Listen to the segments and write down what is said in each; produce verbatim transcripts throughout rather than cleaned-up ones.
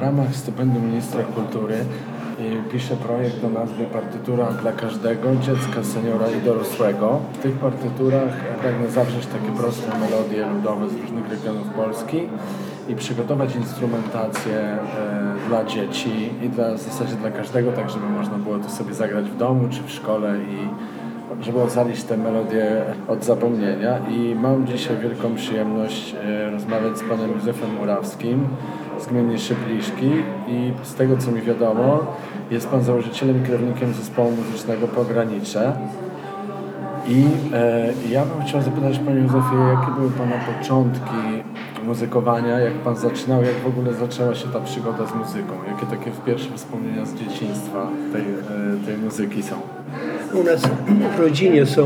ramach stypendium Ministra Kultury piszę projekt o nazwie Partytura dla każdego, dziecka, seniora i dorosłego. W tych partyturach pragnę zawrzeć takie proste melodie ludowe z różnych regionów Polski i przygotować instrumentację e, dla dzieci i dla, w zasadzie dla każdego, tak żeby można było to sobie zagrać w domu czy w szkole i żeby ocalić te melodie od zapomnienia. I mam dzisiaj wielką przyjemność e, rozmawiać z panem Józefem Murawskim z gminy Szypliszki i z tego co mi wiadomo jest pan założycielem i kierownikiem zespołu muzycznego Pogranicze. I e, ja bym chciał zapytać panie Józefie, jakie były pana początki muzykowania, jak pan zaczynał, jak w ogóle zaczęła się ta przygoda z muzyką? Jakie takie pierwsze wspomnienia z dzieciństwa tej, e, tej muzyki są? U nas w rodzinie są,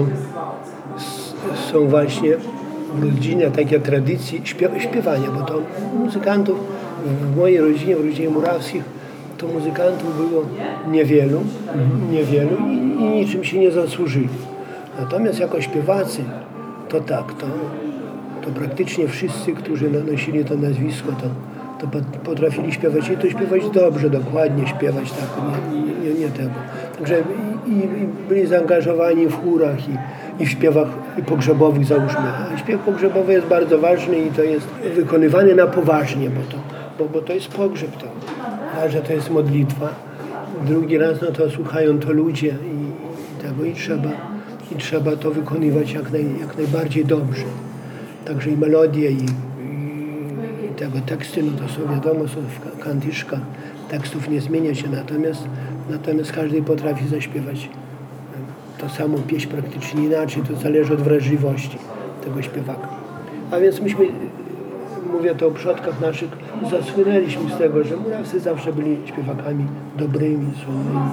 są właśnie w rodzinie takie tradycje śpiewania, bo to muzykantów w mojej rodzinie, w rodzinie Murawskich, to muzykantów było niewielu, mhm. niewielu i, i niczym się nie zasłużyli. Natomiast jako śpiewacy, to tak, to, to praktycznie wszyscy, którzy nosili to nazwisko, to, to potrafili śpiewać i to śpiewać dobrze, dokładnie śpiewać, tak, nie, nie, nie tego. Także i, i byli zaangażowani w chórach i, i w śpiewach pogrzebowych, załóżmy. A śpiew pogrzebowy jest bardzo ważny i to jest wykonywany na poważnie, bo to, bo, bo to jest pogrzeb, to, a że to jest modlitwa. Drugi raz no to słuchają to ludzie i, i tego i trzeba, i trzeba to wykonywać jak, naj, jak najbardziej dobrze. Także i melodie i, i, i tego teksty, no to są wiadomo, są w kantyszkach, tekstów nie zmienia się, natomiast, natomiast każdy potrafi zaśpiewać to samą pieśń praktycznie inaczej, to zależy od wrażliwości tego śpiewaka. A więc myśmy, mówię to o przodkach naszych, zasłynęliśmy z tego, że Murawscy zawsze byli śpiewakami dobrymi, słownymi.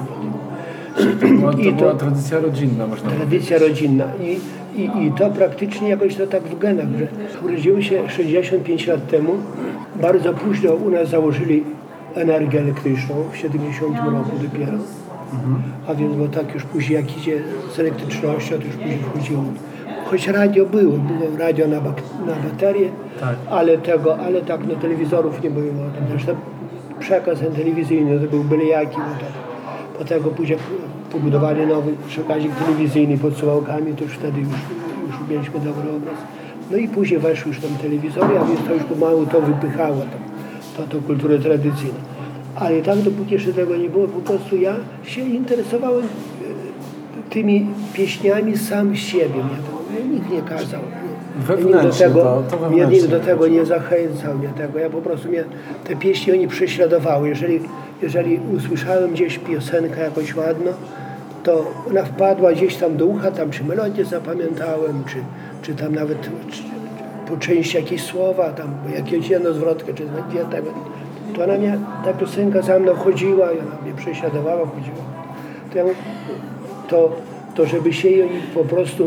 To I to była tradycja rodzinna, można powiedzieć. Tradycja rodzinna. I, i, I to praktycznie jakoś to tak w genach, że urodziły się sześćdziesiąt pięć lat temu. Bardzo późno u nas założyli energię elektryczną, w siedemdziesiątym roku dopiero. Mhm. A więc, bo tak już później jak idzie z elektrycznością, to już później wchodziło. Choć radio było, było radio na, bak- na baterię, tak. ale tego, ale tak, no telewizorów nie było. Zresztą przekaz telewizyjny to był byle jaki, bo tak. Po tego później pobudowali nowy przekazik telewizyjny pod słuchawkami, to już wtedy już, już mieliśmy dobry obraz. No i później weszły już tam telewizory, a więc to już pomału to wypychało, to, to, to kulturę tradycyjną. Ale tak dopóki jeszcze tego nie było, po prostu ja się interesowałem tymi pieśniami sam z siebie. Mnie, to, mnie nikt nie kazał. Mnie do tego, to, to mnie nikt do tego nie zachęcał. Mnie tego. Ja po prostu mnie, te pieśni oni prześladowały. Jeżeli, jeżeli usłyszałem gdzieś piosenkę jakoś ładną, to ona wpadła gdzieś tam do ucha, tam czy melodię zapamiętałem, czy, czy tam nawet czy, po części jakieś słowa, tam jakieś jedną zwrotkę, czy dwie tego. To ona mnie, ta piosenka za mną chodziła i ona mnie prześladowała, chodziła. To, ja, to, to żeby się jej po prostu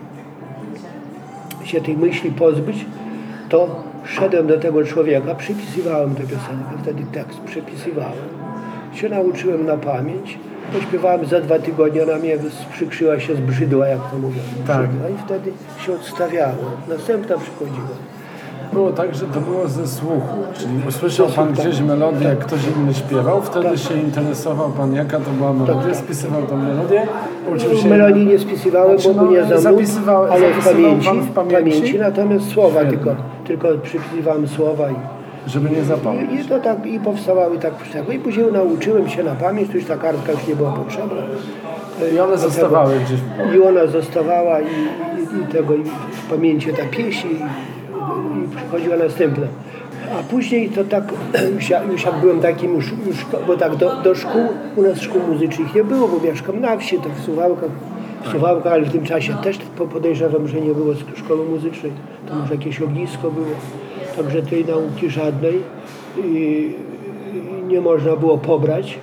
się tej myśli pozbyć, to szedłem do tego człowieka, przypisywałem tę piosenkę, wtedy tekst przypisywałem. Się nauczyłem na pamięć, pośpiewałem za dwa tygodnie, ona mnie sprzykrzyła się, zbrzydła, jak to mówią. Tak. I wtedy się odstawiałem. Następna przychodziła. Było tak, że to było ze słuchu, czyli usłyszał pan gdzieś melodię, jak ktoś inny śpiewał, wtedy tak. się interesował pan, jaka to była melodia, tak. spisywał tą melodię. Uczył się... Melodii nie spisywałem, znaczy, bo no, nie za mną, ale w pamięci, w pamięci, pamięci, natomiast słowa tylko, tylko przypisywałem słowa i żeby nie zapomnieć. I, i to tak, i powstawały tak tego. I później nauczyłem się na pamięć, to już ta kartka już nie była potrzebna. I one zostawały gdzieś w głowie. I ona zostawała i, i, i tego, i w pamięci ta pieśń i, i przychodziła następna. A później to tak, już, ja, już jak byłem takim, już, już, bo tak do, do szkół, u nas szkół muzycznych nie było, bo mieszkam na wsi, to w Suwałkach, w Suwałkach, ale w tym czasie też podejrzewam, że nie było szkoły muzycznej, to może jakieś ognisko było. Także tej nauki żadnej i nie można było pobrać.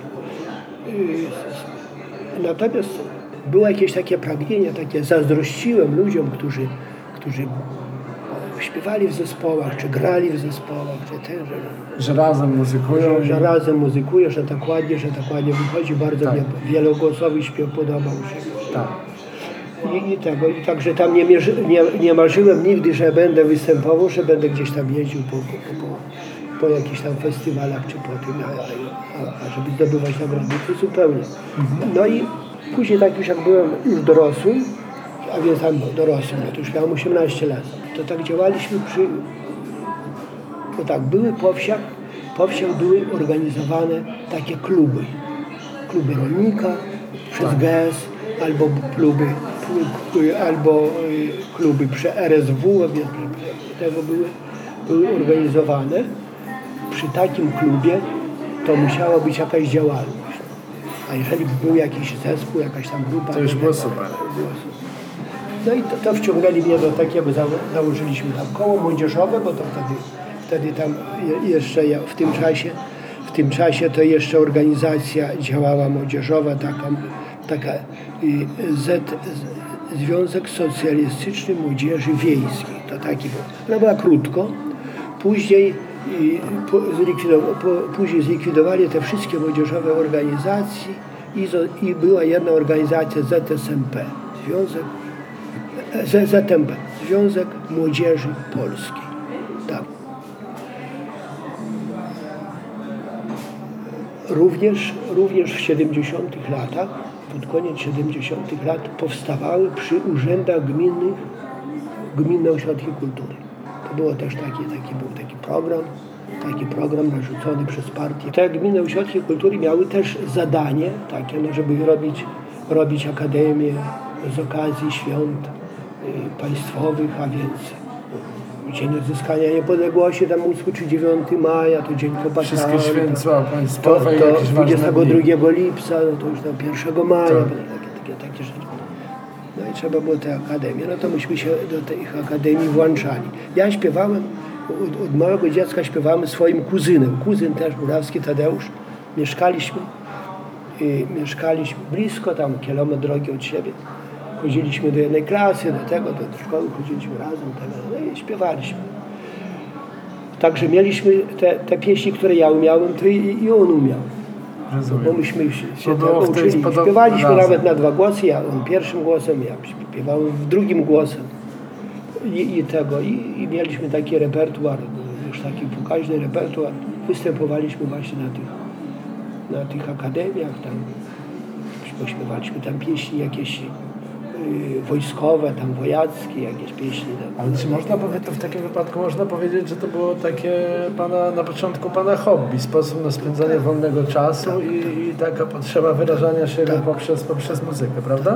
Natomiast było jakieś takie pragnienie, takie zazdrościłem ludziom, którzy, którzy śpiewali w zespołach, czy grali w zespołach, czy ten, że, że razem muzykują. Że, że razem muzykują, że tak ładnie, że tak ładnie wychodzi. Bardzo tak. mnie wielogłosowy śpiew podobał się. Tak. I, i tego, i także tam nie, mierzy, nie, nie marzyłem nigdy, że będę występował, że będę gdzieś tam jeździł po, po, po, po jakichś tam festiwalach czy po tym, a, a, a żeby zdobywać nagrody, to zupełnie. No i później tak już jak byłem już dorosły, a więc tam dorosły, no to już miałem osiemnaście lat, to tak działaliśmy przy... No tak, były po wsiach, po wsiach były organizowane takie kluby. Kluby rolnika przez Tak. G E S, albo kluby, albo kluby przy R S W, więc tego były, były organizowane. Przy takim klubie to musiała być jakaś działalność. A jeżeli był jakiś zespół, jakaś tam grupa... To już było super. Było super. No i to, to wciągnęli mnie do takiego, założyliśmy tam koło młodzieżowe, bo to wtedy, wtedy tam jeszcze ja w tym czasie, w tym czasie to jeszcze organizacja działała młodzieżowa, taka, taka Z, Związek Socjalistyczny Młodzieży Wiejskiej, to taki był. Ona była krótko, później, zlikwidowa, później zlikwidowali te wszystkie młodzieżowe organizacje i, i była jedna organizacja Z S M P, Związek Z M P, Związek Młodzieży Polskiej. Tak. Również, również w siedemdziesiątych latach, pod koniec siedemdziesiątych lat powstawały przy urzędach gminnych gminne ośrodki kultury. To było też taki, taki, był taki program, taki program narzucony przez partię. Te gminne ośrodki kultury miały też zadanie takie, no, żeby robić, robić akademię z okazji świąt y, państwowych, a więc Dzień Odzyskania Niepodległości, tam ósmego czy dziewiątego maja, to Dzień Kopatarza. Wszystkie święta państwowe, to, to jakieś dwudziestego ważne drugiego lipca, no to już tam pierwszego maja, tak. takie, takie, takie rzeczy. No i trzeba było te akademie, no to myśmy się do tych akademii włączali. Ja śpiewałem, od, od małego dziecka śpiewałem swoim kuzynem, kuzyn też, Murawski Tadeusz. Mieszkaliśmy, y, mieszkaliśmy blisko, tam kilometr drogi od siebie. Chodziliśmy do jednej klasy, do tego, do szkoły, chodziliśmy razem, tego, no i śpiewaliśmy. Także mieliśmy te, te pieśni, które ja umiałem, to i, i on umiał. Rozumiem. Bo myśmy się, się To tego uczyli. podob- Śpiewaliśmy razem. nawet na dwa głosy, ja on pierwszym głosem, ja śpiewałem w drugim głosem. I, i tego, i, i mieliśmy taki repertuar, już taki pokaźny repertuar. Występowaliśmy właśnie na tych, na tych akademiach, tam pośpiewaliśmy tam pieśni jakieś wojskowe, tam wojackie, jakieś pieśni. Tam. Ale czy można powiedzieć, to w takim wypadku można powiedzieć, że to było takie pana, na początku pana hobby, sposób na spędzanie tak. wolnego czasu tak, i, tak. i taka potrzeba wyrażania się tak. poprzez, poprzez muzykę, prawda?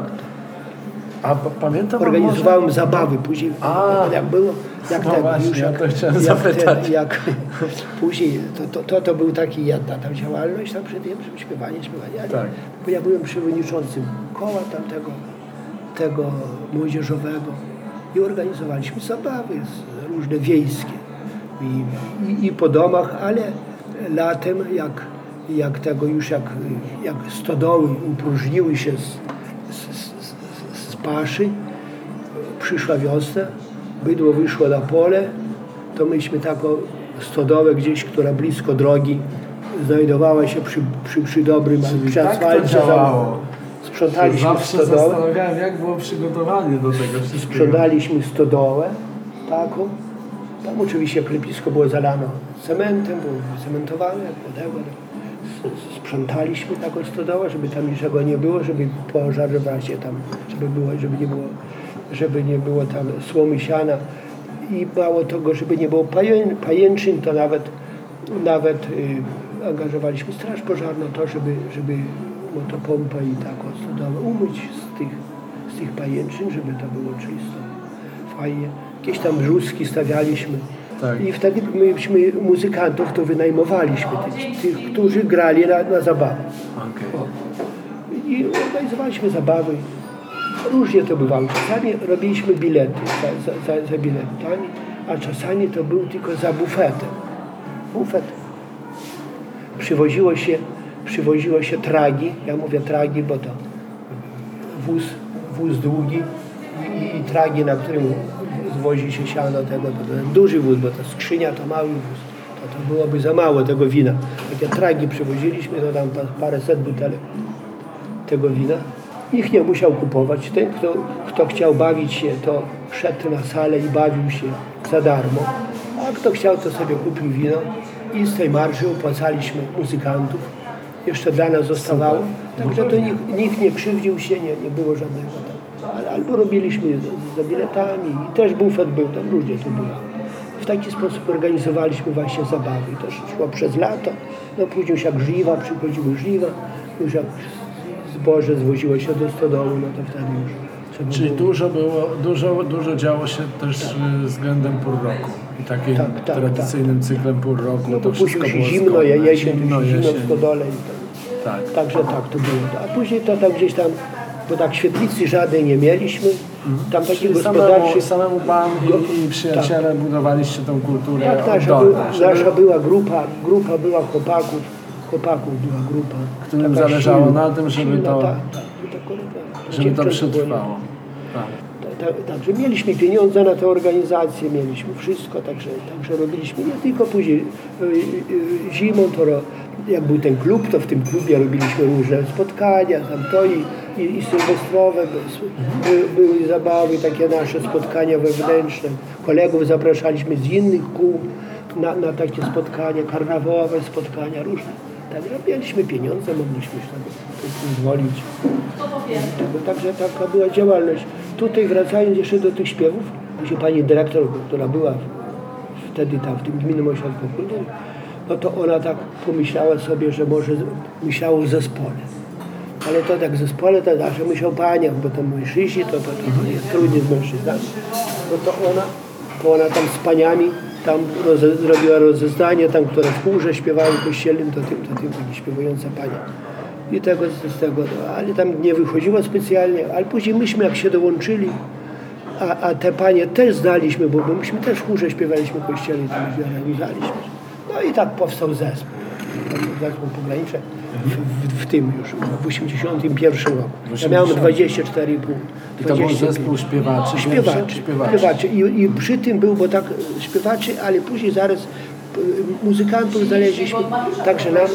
A p- pamiętam Organizowałem może... zabawy później, A, jak było, jak no tak, właśnie, już ja jak, to chciałem jak, zapytać. ten, jak później, to, to, to, to był taki jedna tam działalność, tam przy tym śpiewanie, śpiewanie. Tak. Bo ja byłem przewodniczącym koła tamtego, tego młodzieżowego i organizowaliśmy zabawy różne wiejskie i, i, i po domach, ale latem jak, jak tego już jak, jak stodoły upróżniły się z, z, z, z paszy, przyszła wiosna, bydło wyszło na pole, to myśmy taką stodołę gdzieś, która blisko drogi znajdowała się przy, przy, przy dobrym przy Tak to asfalcie. działało. Sprzątaliśmy Zawsze stodołę. zastanawiałem, jak było przygotowanie do tego wszystkiego. Sprzątaliśmy stodołę taką. Tam oczywiście klepisko było zalane cementem, było cementowane, podego. Sprzątaliśmy taką stodołę, żeby tam niczego nie było, żeby pożar właśnie tam, żeby było, żeby nie było, żeby nie było tam słomy siana i mało tego, żeby nie było paję, pajęczyn, to nawet nawet y, angażowaliśmy straż pożarną, to żeby, żeby motopompę i taką stodołę umyć z tych, z tych pajęczyn, żeby to było czysto, fajnie. Jakieś tam brzuski stawialiśmy. Tak. I wtedy myśmy muzykantów to wynajmowaliśmy, tych, tych którzy grali na, na zabawę. Okay. O. I organizowaliśmy zabawy. Różnie to bywało. Czasami robiliśmy bilety za, za, za, za biletami, a czasami to był tylko za bufetem. Bufet. Przywoziło się, przywoziło się tragi, ja mówię tragi, bo to wóz, wóz długi i, i tragi, na którym zwozi się siano tego, to, to duży wóz, bo to skrzynia to mały wóz. To, to byłoby za mało tego wina. Takie tragi przywoziliśmy, to tam paręset butelek tego wina. Nikt nie musiał kupować. Ten, kto, kto chciał bawić się, to szedł na salę i bawił się za darmo. A kto chciał, to sobie kupił wino i z tej marży opłacaliśmy muzykantów. Jeszcze dla nas zostawało. Także to nikt, nikt nie krzywdził się, nie, nie było żadnego tam. Ale, albo robiliśmy za biletami i też bufet był, tam różnie to było. W taki sposób organizowaliśmy właśnie zabawy. I to szło przez lato. No później już jak żniwa, przychodziły żniwa, już jak zboże zwoziło się do stodoły, no to wtedy już trzeba Czyli było... dużo było, dużo, dużo działo się też tak. względem pół roku. I takim tak, tak, tradycyjnym tak. cyklem pół roku. No to bo później wszystko się było zimno, zgodne. jesień, zimno, zimno jesień. w stodole. I to, Tak. Także tak to było. A później to tam gdzieś tam, bo tak świetlicy żadnej nie mieliśmy. Tam taki Czyli gospodarczy... samemu, samemu pan i, i przyjaciele tak. budowaliście tą kulturę Tak, nasza, oddolną, była, żeby... nasza była grupa, grupa była chłopaków, chłopaków była grupa. Którym taka zależało silna, na tym, żeby silna, to, tak, tak, tak, żeby to przetrwało. Tak. Także tak, tak, mieliśmy pieniądze na tę organizację, mieliśmy wszystko, także, także robiliśmy nie tylko później y, y, zimą, to ro, jak był ten klub, to w tym klubie robiliśmy różne spotkania, tam to i, i, i sylwestrowe, by, były zabawy, takie nasze spotkania wewnętrzne. Kolegów zapraszaliśmy z innych kół na, na takie spotkania, karnawałowe spotkania różne. Także mieliśmy pieniądze, mogliśmy sobie pozwolić. Także taka była działalność. Tutaj wracając jeszcze do tych śpiewów, gdzie pani dyrektor, która była wtedy tam w tym Gminnym Ośrodku Kultury, no to ona tak pomyślała sobie, że może myślała o zespole. Ale to tak w zespole to zawsze myślał panią, bo to mężczyźni, to, to, to jest trudniej z mężczyznami. No to ona, to ona tam z paniami tam roze, zrobiła rozeznanie, tam, które w chórze śpiewały kościelnym, to tym, to tym byli śpiewająca pania. I tego, z tego, no, ale tam nie wychodziło specjalnie, ale później myśmy jak się dołączyli, a, a te panie też znaliśmy, bo, bo myśmy też w chórze śpiewaliśmy kościelnie, tam organizowaliśmy. No i tak powstał zespół, zespół pogranicze w, w, w tym już, w osiemdziesiątym pierwszym roku. Ja miałem dwadzieścia cztery i pół. I to był zespół śpiewaczy? Śpiewaczy, śpiewaczy. śpiewaczy. I, I przy tym był, bo tak śpiewaczy, ale później zaraz muzykantów znaleźliśmy, także nam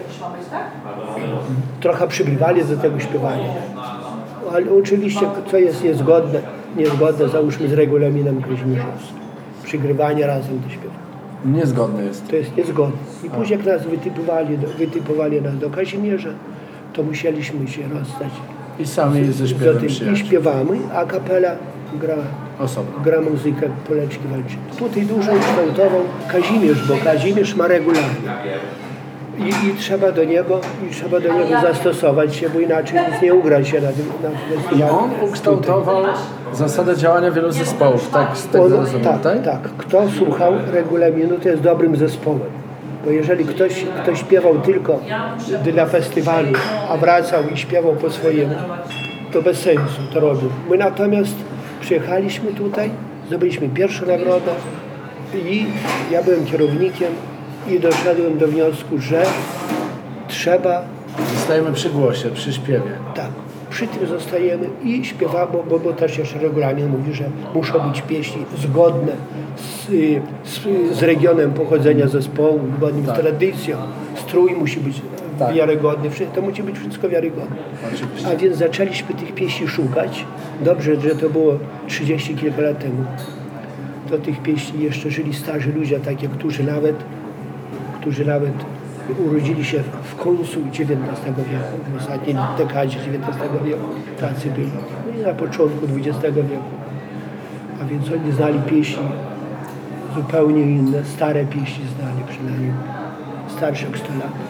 trochę przybywali do tego śpiewania. Ale oczywiście, co jest niezgodne, niezgodne załóżmy z regulaminem kazimierzowskim. Przygrywanie razem do śpiewania. Niezgodne jest. To jest niezgodne. I później jak nas wytypowali, wytypowali nas do Kazimierza, to musieliśmy się rozstać. I sami ze śpiewem I śpiewamy, a kapela gra, gra muzykę Poleczki Walczyny. Tutaj dużo kształtował Kazimierz, bo Kazimierz ma regularnie. I, I trzeba do niego i trzeba do niego zastosować się, bo inaczej nic nie ugra się na tym na festiwalu. On ukształtował zasadę działania wielu zespołów, tak? Z tego On, rozumiem, tak, tak? tak. Kto słuchał regulaminu, to jest dobrym zespołem. Bo jeżeli ktoś, ktoś śpiewał tylko dla festiwalu, a wracał i śpiewał po swojemu, to bez sensu to robił. My natomiast przyjechaliśmy tutaj, zdobyliśmy pierwszą nagrodę i ja byłem kierownikiem i doszedłem do wniosku, że trzeba... Zostajemy przy głosie, przy śpiewie. Tak, przy tym zostajemy i śpiewamy, bo, bo też jeszcze regulamin mówi, że muszą być pieśni zgodne z, z, z regionem pochodzenia zespołu, zgodnym tak. z tradycją. Strój musi być tak. wiarygodny, to musi być wszystko wiarygodne. Oczywiście. A więc zaczęliśmy tych pieśni szukać. Dobrze, że to było trzydzieści kilka lat temu. Do tych pieśni jeszcze żyli starzy ludzie, takie, którzy nawet którzy nawet urodzili się w końcu dziewiętnastego wieku, w ostatniej dekadzie dziewiętnastego wieku, tacy byli, no i na początku dwudziestego wieku. A więc oni znali pieśni zupełnie inne, stare pieśni znali, przynajmniej starsze jak sto lat.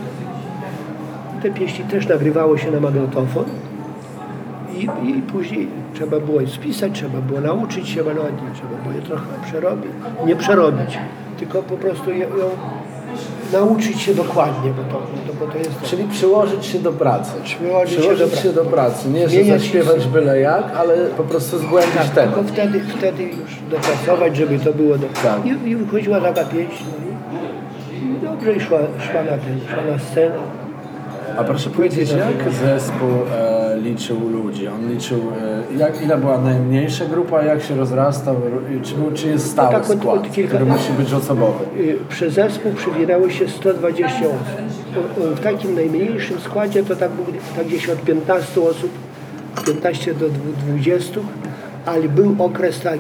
Te pieśni też nagrywało się na magnetofon i, i później trzeba było je spisać, trzeba było nauczyć się melodii, trzeba było je trochę przerobić, nie przerobić, tylko po prostu ją nauczyć się dokładnie, bo to, bo to jest... Czyli przyłożyć się do pracy. Przyłożyć, przyłożyć się, się do pracy. Nie, że zaśpiewać byle jak, ale po prostu zgłębić tak, temat. tylko wtedy, wtedy już dopracować, żeby to było... Do... Tak. I, I wychodziła taka pieśń. No i dobrze szła, szła, na ten, szła na scenę. A proszę powiedzieć, jak zespół e, liczył ludzi? On liczył, e, jak, ile była najmniejsza grupa, jak się rozrastał, czy, czy jest stały no tak, skład, od, od kilka, który musi być osobowy? Przez zespół przybirało się sto dwadzieścia osób. W takim najmniejszym składzie to tak, tak gdzieś od piętnastu osób, piętnaście do dwudziestu, ale był okres taki,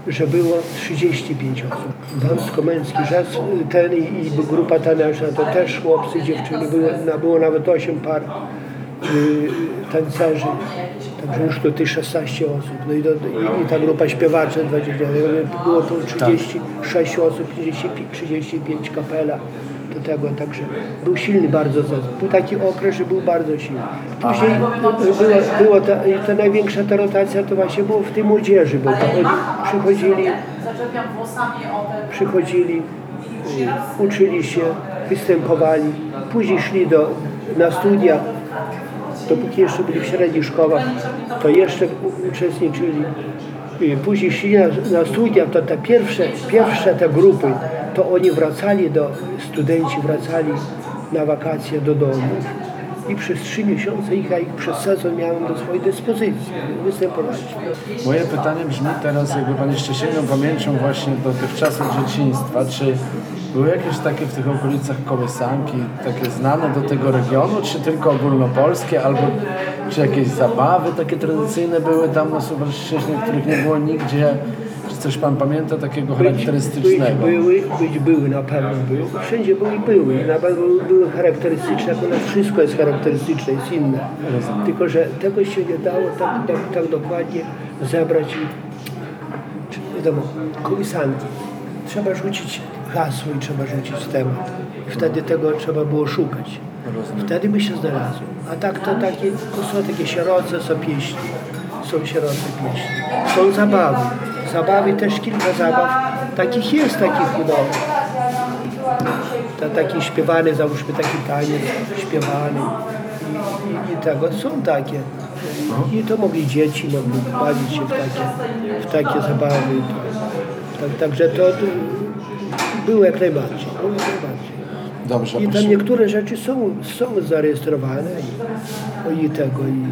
że było trzydzieści pięć osób. Damsko-męski jazz, ten i, i grupa taneczna, to też chłopcy, dziewczyny, było, było nawet osiem par y, tancerzy, także już to tych szesnaście osób. No i, do, i, i ta grupa śpiewaczy dwadzieścia, było to trzydzieści sześć osób, trzydzieści, trzydzieści pięć kapela. Do tego, także był silny bardzo zespół. Był taki okres, że był bardzo silny. Później było, było ta, ta największa ta rotacja to właśnie było w tej młodzieży, bo to oni przychodzili, przychodzili, uczyli się, występowali, później szli do, na studia, dopóki jeszcze byli w średnich szkołach, to jeszcze uczestniczyli. Później szli na, na studia, to te pierwsze, pierwsze te grupy, to oni wracali do, studenci wracali na wakacje do domu i przez trzy miesiące ich, a ich przez sezon miałem do swojej dyspozycji, występować. Moje pytanie brzmi teraz, jakby Pan jeszcze sięgnął pamięcią właśnie do tych czasów dzieciństwa, czy były jakieś takie w tych okolicach kołysanki, takie znane do tego regionu, czy tylko ogólnopolskie, albo czy jakieś zabawy takie tradycyjne były tam na Suwalszczyźnie, których nie było nigdzie? Czy coś Pan pamięta takiego Być, charakterystycznego? być były, być były, na pewno były. Wszędzie były i były. Na pewno były charakterystyczne, jak u nas wszystko jest charakterystyczne, jest inne. Rozumiem. Tylko, że tego się nie dało tak, tak, tak dokładnie zebrać i czy, wiadomo, kołysanki. Trzeba rzucić hasło i trzeba rzucić temat. I wtedy tego trzeba było szukać. Rozumiem. Wtedy by się znalazło. A tak to takie, to są takie sieroce, są pieśni. Są sieroce pieśni. Są zabawy. Zabawy też kilka zabaw. Takich jest, takich no, ta, taki śpiewany, załóżmy taki taniec śpiewany i, i, i tego. Są takie. I to mogli dzieci, mogli bawić się w takie, w takie zabawy. Tak, także to było jak najbardziej. Było jak najbardziej. Dobrze, I tam proszę. niektóre rzeczy są, są zarejestrowane i, i tego. I,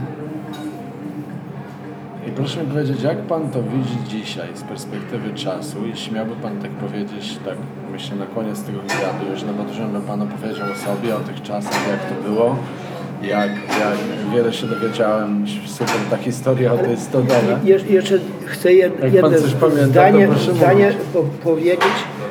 I proszę mi powiedzieć, jak Pan to widzi dzisiaj z perspektywy czasu, jeśli miałby Pan tak powiedzieć, tak myślę na koniec tego wywiadu, już nawet żebym Pan opowiedział o sobie, o tych czasach, jak to było, jak, jak wiele się dowiedziałem, super ta historia o tej stodole. Je, jeszcze chcę jed, Jak jedno pan coś pamięta, zdanie, to proszę zdanie po, powiedzieć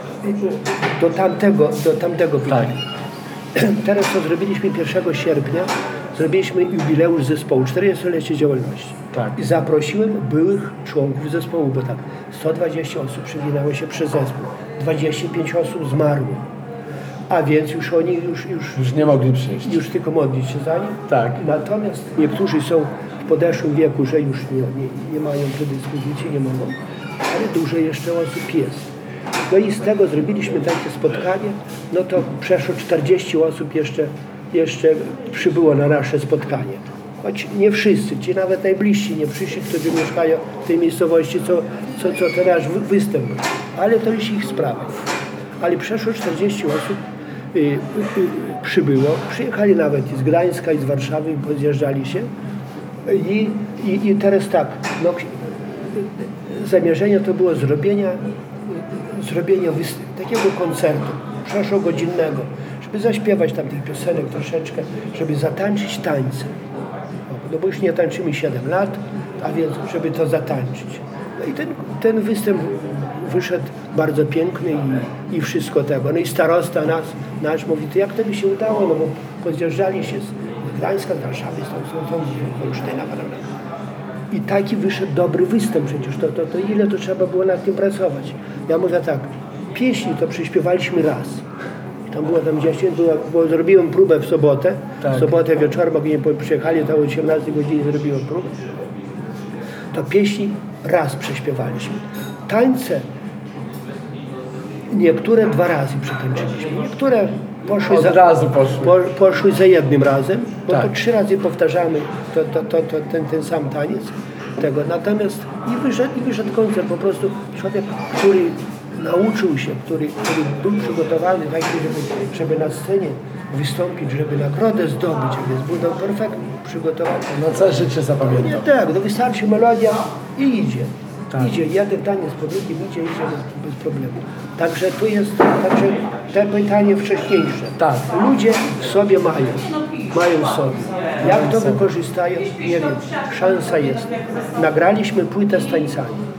do tamtego, do tamtego pytania. Tak. Teraz co zrobiliśmy pierwszego sierpnia, zrobiliśmy jubileusz zespołu, czterdziestolecie działalności. Tak. I zaprosiłem byłych członków zespołu, bo tak sto dwadzieścia osób przewinęło się przez zespół, dwadzieścia pięć osób zmarło. A więc już oni już, już, Już nie mogli przyjść. już tylko modlić się za nich. Tak. Natomiast niektórzy są w podeszłym wieku, że już nie, nie, nie mają predyspozycji, nie mogą, ale dużo jeszcze osób jest. No i z tego zrobiliśmy takie spotkanie, no to przeszło czterdzieści osób jeszcze, jeszcze przybyło na nasze spotkanie. Choć nie wszyscy, ci nawet najbliżsi nie przyszli, którzy mieszkają w tej miejscowości, co, co, co teraz występ. Ale to już ich sprawa. Ale przeszło czterdzieści osób y, y, y, przybyło. Przyjechali nawet i z Gdańska, i z Warszawy, i podjeżdżali się. I, i, i teraz tak, no, zamierzenie to było zrobienia, zrobienia takiego koncertu, przeszłogodzinnego, żeby zaśpiewać tam tych piosenek troszeczkę, żeby zatańczyć tańce. No bo już nie tańczymy siedem lat, a więc żeby to zatańczyć. No i ten, ten występ wyszedł bardzo piękny i, i wszystko tego. No i starosta nas, nasz mówi, to jak to by się udało, no bo podjeżdżali się z Gdańska, z Warszawy, stąd, stąd, stąd Olsztyna, prawda? I taki wyszedł dobry występ przecież, to, to, to ile to trzeba było nad tym pracować. Ja mówię tak, pieśni to prześpiewaliśmy raz. I tam było tam dziesięć, było, bo zrobiłem próbę w sobotę, tak. W sobotę wieczorem, jak nie przyjechali, to o osiemnastej godzinie zrobiłem próbę. To pieśni raz prześpiewaliśmy. Tańce niektóre dwa razy przetańczyliśmy, niektóre poszły, Od za, razu poszły. Po, poszły za jednym razem, bo Tak. to trzy razy powtarzamy to, to, to, to, ten, ten sam taniec tego. Natomiast i wyszedł, i wyszedł koncert, po prostu człowiek, który nauczył się, który, który był przygotowany taki, żeby, żeby na scenie wystąpić, żeby nagrodę zdobyć, więc był tam perfektnie przygotowany. Na całe życie zapamiętam. Nie, tak, no wystarczy melodia i idzie. Tak. Idzie, jeden taniec po drugim idzie, idzie bez, bez problemu. Także tu jest, także te pytanie wcześniejsze. Tak. Ludzie w sobie mają, mają w sobie. Jak to wykorzystają, nie wiem, szansa jest. Nagraliśmy płytę z tańcami.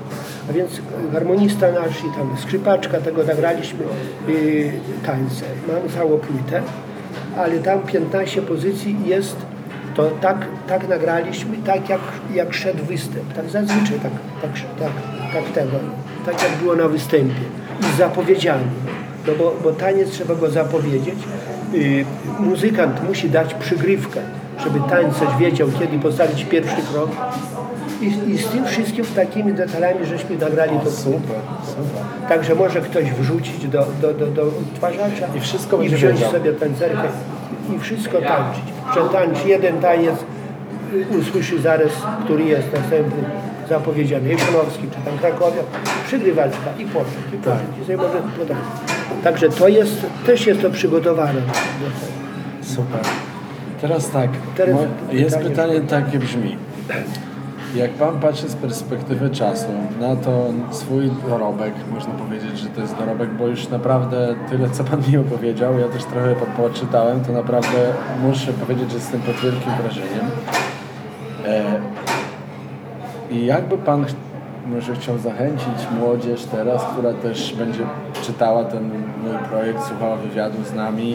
A więc harmonista nasz i tam skrzypaczka, tego nagraliśmy yy, tańce. Mam całą płytę, ale tam piętnaście pozycji jest, to tak, tak nagraliśmy, tak jak, jak szedł występ. Tak zazwyczaj, tak, tak, tak, tak tego, tak jak było na występie. I z zapowiedziami. No bo, bo taniec trzeba go zapowiedzieć. Yy, muzykant musi dać przygrywkę, żeby tańcerz wiedział, kiedy postawić pierwszy krok. I, I z tym wszystkim takimi detalami żeśmy nagrali to. Super, super. Także może ktoś wrzucić do, do, do, do odtwarzacza I wszystko i będzie wziąć wiedział. sobie tancerkę i wszystko tańczyć. Przetańczy jeden taniec, y, usłyszy zaraz, który jest następny zapowiedziany, Jesionowski czy tam Krakowiak, przygrywaczka i poszedł, i poszedł. Tak. I sobie może potem. Także to jest, też jest to przygotowane. Super. Teraz tak, Teraz mo- jest pytanie- pytanie takie brzmi. Jak Pan patrzy z perspektywy czasu na to swój dorobek, można powiedzieć, że to jest dorobek, bo już naprawdę tyle, co Pan mi opowiedział, ja też trochę po- poczytałem, to naprawdę muszę powiedzieć, że jestem pod wielkim wrażeniem. E, I jakby Pan ch- może chciał zachęcić młodzież teraz, która też będzie czytała ten mój projekt, słuchała wywiadu z nami,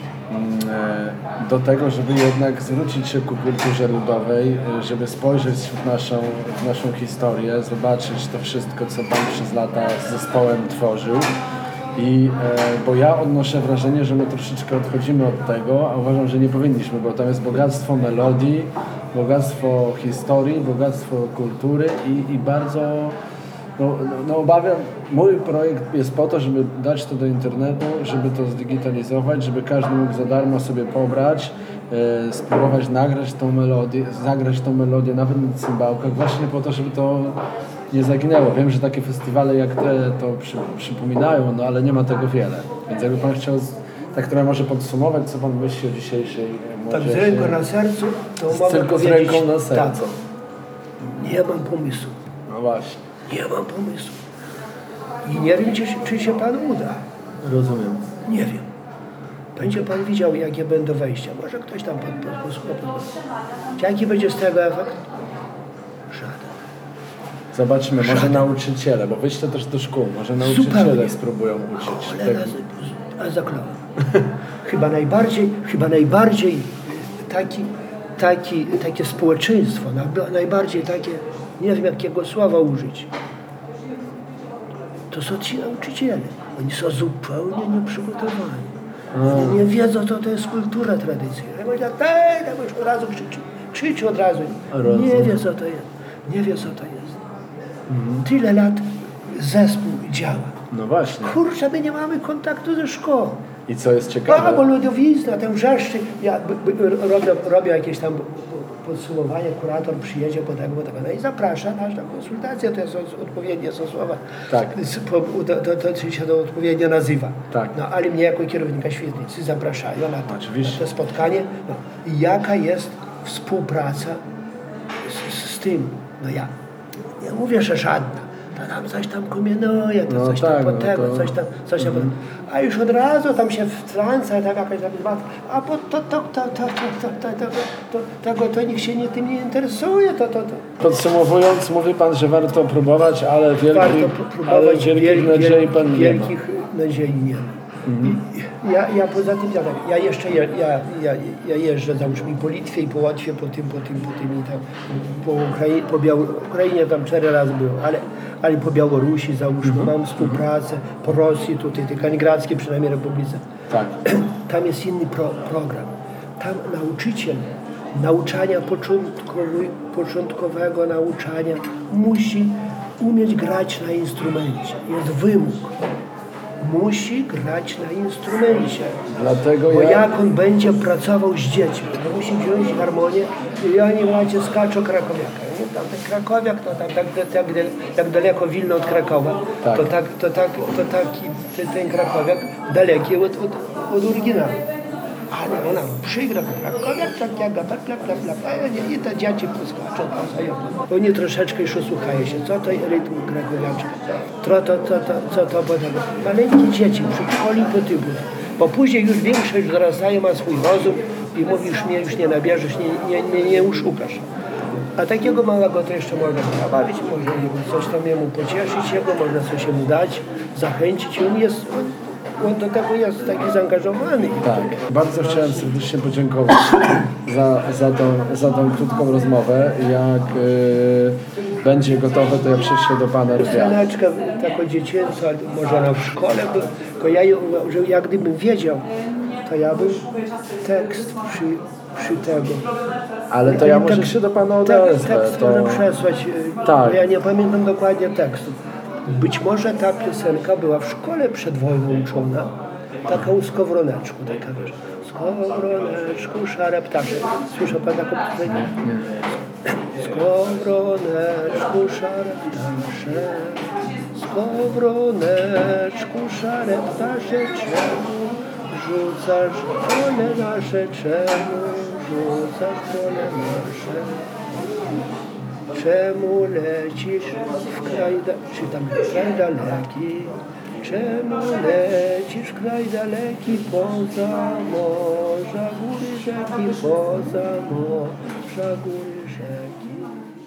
do tego, żeby jednak zwrócić się ku kulturze ludowej, żeby spojrzeć w naszą, w naszą historię, zobaczyć to wszystko, co Pan przez lata z zespołem tworzył. I, e, bo ja odnoszę wrażenie, że my troszeczkę odchodzimy od tego, a uważam, że nie powinniśmy, bo tam jest bogactwo melodii, bogactwo historii, bogactwo kultury i, i bardzo... No, no, no obawiam, mój projekt jest po to, żeby dać to do internetu, żeby to zdigitalizować, żeby każdy mógł za darmo sobie pobrać, e, spróbować nagrać tą melodię, zagrać tą melodię nawet na cymbałkach, właśnie po to, żeby to nie zaginęło. Wiem, że takie festiwale jak te to przy, przypominają, no ale nie ma tego wiele. Więc jakby Pan chciał z, tak trochę może podsumować, co Pan myśli o dzisiejszej Tak młodzieży. z ręką na sercu, to Z- mogę tylko z powiedzieć ręką na sercu. Tak, nie mam pomysłu. No właśnie. Nie mam pomysłu. I nie wiem, czy, czy się Panu uda. Rozumiem. Nie wiem. Będzie Pan widział, jakie będą wejścia. Może ktoś tam posłucha. Jaki będzie z tego efekt? Żaden. Zobaczymy, może Żaden. nauczyciele, bo wyjście też do szkół, może nauczyciele Zupełnie. spróbują uczyć. Cholera, Tak. a zakląłem. Chyba najbardziej, chyba najbardziej taki, taki, takie społeczeństwo, na- najbardziej takie, nie wiem jakiego słowa użyć, to są ci nauczyciele. Oni są zupełnie nieprzygotowani. Oni nie wiedzą, co to jest kultura tradycyjna. Jak oni tak, tak, tak, już od razu krzyczy, krzyczy od razu. Nie Rozumiem. wie, co to jest. Nie wie, co to jest. Tyle lat zespół działa. No właśnie. Kurczę, my nie mamy kontaktu ze szkołą. I co jest A, ciekawe, bo ludowizna, ten wrzeszczy, ja b, b, robię, robię jakieś tam podsumowanie, kurator przyjedzie po tego, po tego, no i zaprasza nas na konsultację, to jest odpowiednie są słowa, Tak. to, to, to, to się to odpowiednio nazywa. Tak. No ale mnie jako kierownika świetlicy zapraszają na to, Oczywiście. na to spotkanie. No, i jaka jest współpraca z, z tym? No ja nie mówię, że żadna. To tam coś tam kombinuje, to No coś tak, tam po no tego, to- coś tam, coś tam. A już od razu tam się wtrąca, tak jakaś tam debata, a bo to, to, to, to, to, to, to, to, to, tego to nikt się nie, tym nie interesuje, to, to, to. podsumowując, mówi Pan, że warto próbować, ale wielkich, Warto ale próbować, wielkich wiel, nadziei wiel, Pan nie ma. wielkich nadziei nie ma. I Ja, ja poza tym, ja, tak, ja jeszcze ja, ja, ja, ja jeżdżę załóżmy po Litwie i po Łotwie, po tym, po tym, po tym i tam, po Ukrainie, po Biał- Ukrainie tam cztery razy byłem, ale, ale po Białorusi załóżmy, mam współpracę, po Rosji, tutaj, tej Kaliningradzkiej przynajmniej Republice. Tak. Tam jest inny pro, program. Tam nauczyciel nauczania początkowy, początkowego nauczania musi umieć grać na instrumencie. Jest wymóg. Musi grać na instrumencie. Dlatego Bo ja... jak on będzie pracował z dziećmi, to musi wziąć harmonię i oni bracie skaczą krakowiaka. Nie? Tam ten krakowiak, to tam tak, tak, jak daleko Wilno od Krakowa, Tak. to, tak, to, tak, to taki ten, ten krakowiak daleki od, od, od oryginału. Ale ona przygra krakowiak, tak jak gapa, plap, plap, plap, a nie, i te dzieci poskaczą, posają. Oni troszeczkę już słuchają się, co to rytm krakowiaczka, to, to, to, to, co to, bo tego. Maleńkie dzieci przedszkoli po typu. Bo później już większość dorastaje, ma swój rozum i mówi, już mnie już nie nabierzesz, nie, nie, nie, nie uszukasz. A takiego małego to jeszcze można zabawić, można coś tam jemu pocieszyć jego, można coś mu dać, zachęcić. On jest, on do tego jest taki zaangażowany. Tak, bardzo chciałem serdecznie podziękować za, za, tą, za tą krótką rozmowę. Jak y, będzie gotowe, to ja przyjdę do Pana Rybia. Sceneczkę taką dziecięcą, może ona w szkole, by, tylko ja, ją- że jak gdybym wiedział, to ja bym tekst przy, przy tego. Ale to ja Tak- może się do Pana Te, odezwę. tekst To... może przesłać, Tak. tak. Bo ja nie pamiętam dokładnie tekstu. Być może ta piosenka była w szkole przed wojną uczona, taka u Skowroneczku, taka wiesz, Skowroneczku, szare ptaszek. Słyszał Pan taką piosenkę? Skowroneczku, szare ptaszek, Skowroneczku, szare ptaszek, czemu rzucasz pole nasze, czemu rzucasz pole nasze? Czemu lecisz w kraj, da- czy tam w kraj daleki? Czemu lecisz w kraj daleki poza morza, góry rzeki, poza morza, góry rzeki?